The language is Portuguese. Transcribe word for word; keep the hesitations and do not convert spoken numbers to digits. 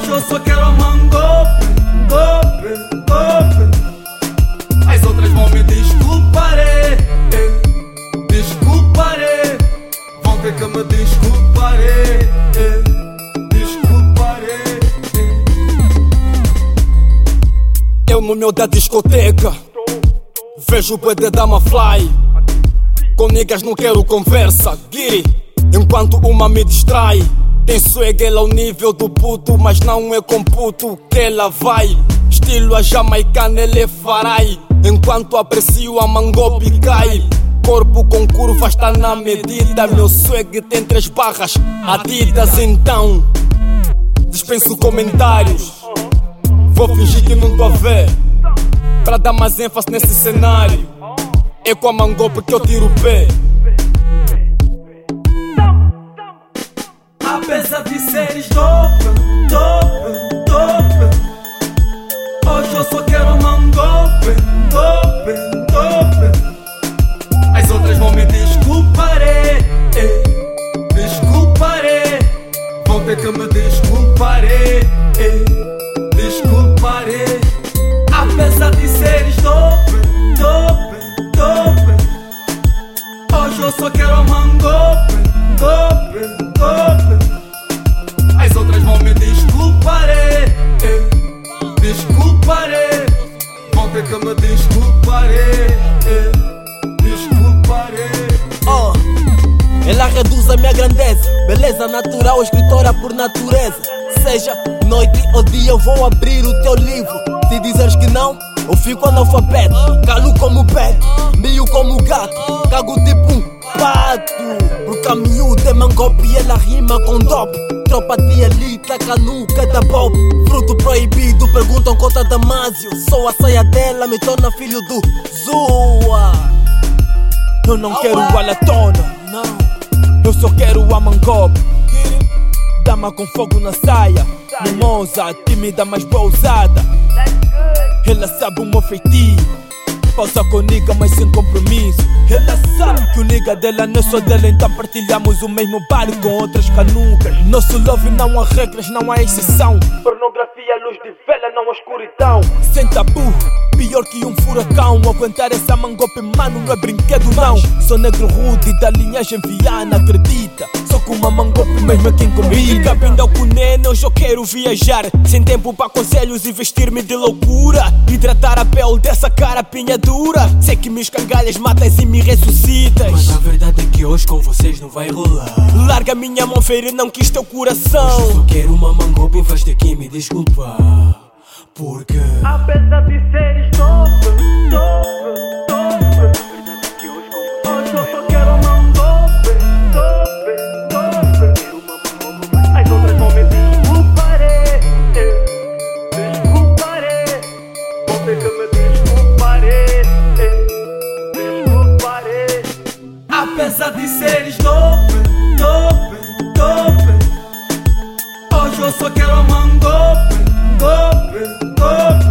Hoje eu só quero a mangope, gope, gope. As outras vão me desculparem, eh, desculparem. Vão ter que me desculparem, eh, desculparem, eh. Eu no meu da discoteca vejo o bué de dama fly. Com niggas não quero conversa, guiri, enquanto uma me distrai. Tem swag, ela ao nível do puto, mas não é com puto que ela vai. Estilo a jamaicana, ele é farai, enquanto aprecio a mangope cai. Corpo com curvas tá na medida, meu swag tem três barras Adidas. Então dispenso comentários, vou fingir que não tô a ver, pra dar mais ênfase nesse cenário. É com a mangope que eu tiro o pé. Apesar de seres dope, dope, dope, hoje eu só quero mangope, dope, dope. As outras vão me desculparem, eh, desculparem. Vão ter que me desculparem, eh, desculparem. Apesar de seres dope, dope, dope, hoje eu só quero mangope, dope, dope. As outras vão me desculparem, eh, desculparem. Vão ter que me desculparem, eh, desculparem. Oh, ela reduz a minha grandeza, beleza natural, escritora por natureza. Seja noite ou dia, eu vou abrir o teu livro. Se dizeres que não, eu fico analfabeto. Calo como pet, meio como gato, cago tipo um pato. Porque a miúda é mangope e ela rima com dope. Tropa de elite, taca nuca da pop. Fruto proibido, perguntam conta Damásio. Sou a saia dela, me torna filho do Zua. Eu não quero a latona, não. Eu só quero a mangope. Dama com fogo na saia, mimosa, tímida mas boa ousada. Ela sabe o meu feitio, pausa com nigga mas sem compromisso. Ela sabe que o nigga dela não é só dela, então partilhamos o mesmo bar com outras canucas. Nosso love não há regras, não há exceção. Pornografia, luz de vela, não há escuridão. Sem tabu, pior que um furacão. Aguentar essa mangope, mano, não é brinquedo não. Sou negro rude da linhagem viana, acredita. Só com uma mangope mesmo é quem comigo. Vindo ao cunene, hoje eu quero viajar. Sem tempo para conselhos e vestir-me de loucura. Hidratar a pele dessa cara pinha dura. Sei que me escangalhas, matas e me ressuscitas. Mas a verdade é que hoje com vocês não vai rolar. Larga minha mão, ferir, não quis teu coração. Hoje eu só quero uma mangope em vez de aqui me desculpar. Porque apesar de seres dope, dope, dope, hoje eu só quero mangope, dope, dope. As outras vão me desculparem, eh, desculparem. Vão ter que me desculparem, eh, desculparem. Apesar de seres dope, dope, dope, hoje eu só quero mangope, gope, gope.